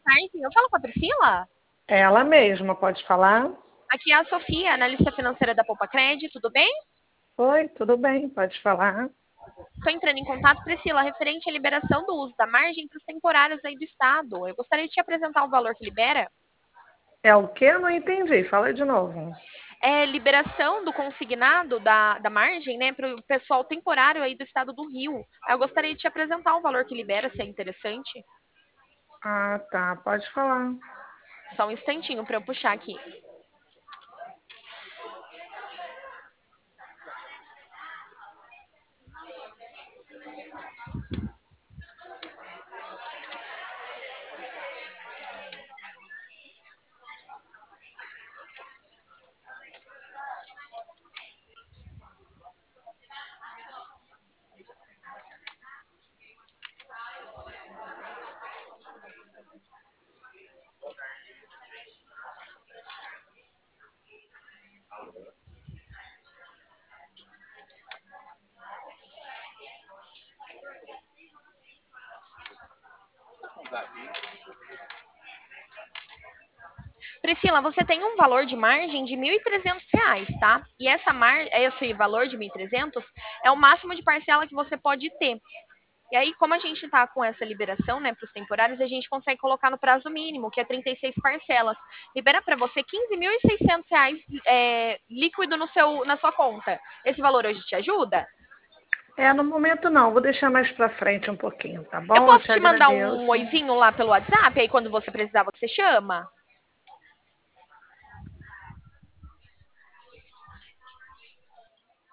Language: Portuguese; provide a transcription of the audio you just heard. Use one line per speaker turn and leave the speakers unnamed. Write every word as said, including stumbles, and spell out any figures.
tarde. Eu falo com a Priscila?
Ela mesma, pode falar?
Aqui é a Sofia, analista financeira da Poupa Cred, tudo bem?
Oi, tudo bem, pode falar.
Estou entrando em contato, Priscila, referente à liberação do uso da margem para os temporários aí do Estado. Eu gostaria de te apresentar o valor que libera.
É o que? Eu não entendi, fala de novo.
É liberação do consignado da, da margem, né, para o pessoal temporário aí do Estado do Rio. Eu gostaria de te apresentar o valor que libera, se é interessante.
Ah, tá, pode falar.
Só um instantinho para eu puxar aqui. Priscila, você tem um valor de margem de mil e trezentos reais, tá? E essa mar... esse valor de mil e trezentos é o máximo de parcela que você pode ter. E aí, como a gente está com essa liberação, né, para os temporários, a gente consegue colocar no prazo mínimo, que é trinta e seis parcelas. Libera para você quinze mil e seiscentos reais é, líquido no seu, na sua conta. Esse valor hoje te ajuda?
É, no momento não, vou deixar mais pra frente um pouquinho, tá
Eu
bom? Eu
posso
te
te mandar um
agradeço.
oizinho lá pelo WhatsApp, aí quando você precisar você chama?